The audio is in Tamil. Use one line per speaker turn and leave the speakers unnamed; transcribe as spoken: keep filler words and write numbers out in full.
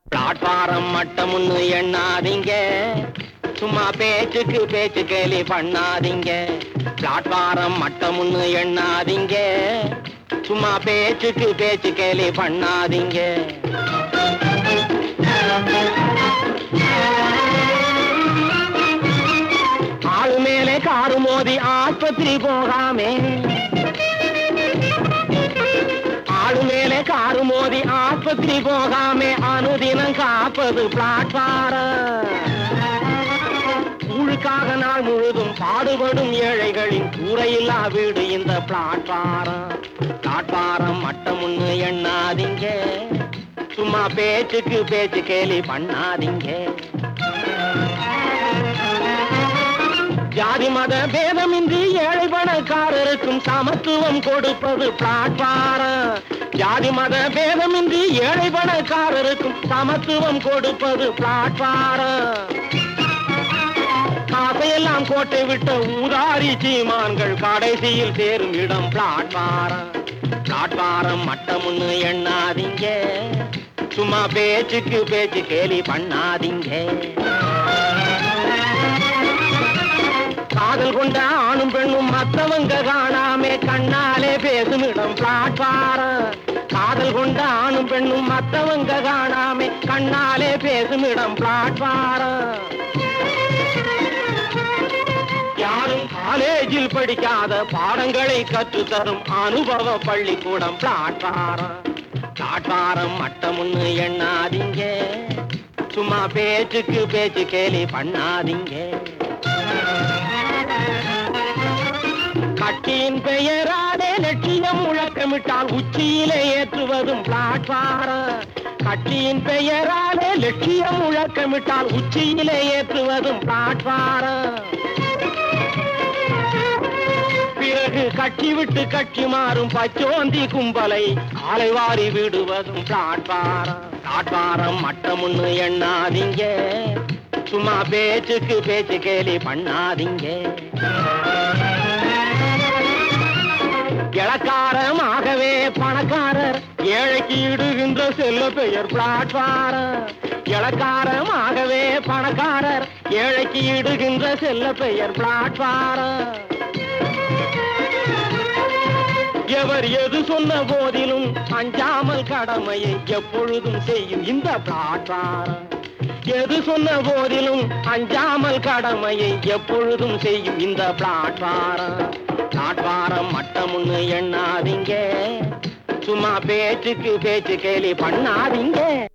பிளாட்பாரம் மட்டமுன்னு எண்ணாதீங்க, சும்மா பேச்சுக்கு பேச்சு கேலி பண்ணாதீங்க. பிளாட்பாரம் மட்டமுன்னு எண்ணாதீங்க, சும்மா பேச்சுக்கு பேச்சு கேலி பண்ணாதீங்க. ஆளு மேலே காரு மோதி ஆஸ்பத்திரி போகாமே, ஆளு மேலே காரு மோதி ஆஸ்பத்திரி போகாமே அனுதினம் காப்பது பிளாட்பாரம். ஊழுக்காக நாள் முழுதும் பாடுபடும் ஏழைகளின் கூரையில்லா வீடு இந்த பிளாட்பாரம். பிளாட்பாரம் மட்டமுன்னு எண்ணாதீங்க, சும்மா பேச்சுக்கு பேச்சு கேலி பண்ணாதீங்க. ஜாதி மத பேதமின்றி ஏழை பணக்காரருக்கும் சமத்துவம் கொடுப்பது பிளாட்பாரம். ஜாதி மத பேதமின்றி ஏழை பணக்காரருக்கும் சமத்துவம் கொடுப்பது பிளாட்பாரம். காசையெல்லாம் கோட்டை விட்ட ஊதாரி சீமான்கள் கடைசியில் சேரும் இடம் பிளாட்பாரம். பிளாட்பாரம் மட்டமுன்னு எண்ணாதீங்க, சும்மா பேச்சுக்கு பேச்சு கேலி பண்ணாதீங்க. காதல் கொண்ட ஆணும் பெண்ணும் மத்தவங்க காணாமே கண்ணாலே பேசும் இடம் பிளாட்பாரம். காதல் கொண்ட ஆணும் பெண்ணும் மத்தவங்க காணாமே கண்ணாலே பேசும் இடம் பிளாட்பாரம். யாரும் காலேஜில் படிக்காத பாடங்களை கற்றுத்தரும் அனுபவ பள்ளிக்கூடம் பிளாட்பாரம். பிளாட்பாரம் மட்டமுன்னு எண்ணாதீங்க, சும்மா பேச்சுக்கு பேச்சு கேலி பண்ணாதீங்க. கட்சியின் பெயராலே லட்சியம் முழக்கமிட்டால் உச்சியிலே ஏற்றுவதும் பிளாட்பாரம். கட்சியின் பெயராலே லட்சியம் முழக்கமிட்டால் உச்சியிலே ஏற்றுவதும் பிளாட்பாரம். பிறகு கட்சி விட்டு கட்சி மாறும் பச்சோந்தி கும்பலை காலை வாரி விடுவதும் பிளாட்பாரம். பிளாட்பாரம் மட்டமுன்னு எண்ணாதீங்க, சும்மா பேச்சுக்கு பேச்சு கேலி பண்ணாதீங்க. இளக்காரமாகவே பணக்காரர் ஏழைக்கு இடுகின்ற செல்ல பெயர் பிளாட்பாரம். இளக்காரமாகவே பணக்காரர் ஏழைக்கு இடுகின்ற செல்ல பெயர் பிளாட்பாரம். எவர் எது சொன்ன போதிலும் அஞ்சாமல் கடமையை எப்பொழுதும் செய்யும் இந்த பிளாட்பாரம். எது சொன்ன போதிலும் அஞ்சாமல் கடமையை எப்பொழுதும் செய்யும் இந்த பிளாட்பாரம். பிளாட்பாரம் மட்டமுன்னு எண்ணாதீங்க, சும்மா பேச்சுக்கு பேச்சு கேலி பண்ணாதீங்க.